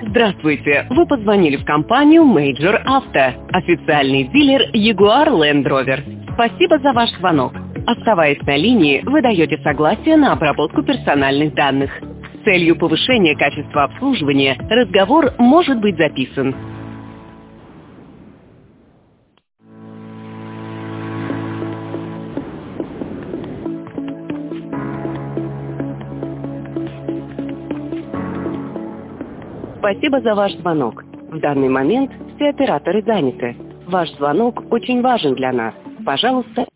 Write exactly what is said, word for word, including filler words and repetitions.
Здравствуйте! Вы позвонили в компанию Major Auto, официальный дилер Jaguar Land Rover. Спасибо за ваш звонок. Оставаясь на линии, вы даете согласие на обработку персональных данных. С целью повышения качества обслуживания разговор может быть записан. Спасибо за ваш звонок. В данный момент все операторы заняты. Ваш звонок очень важен для нас. Пожалуйста,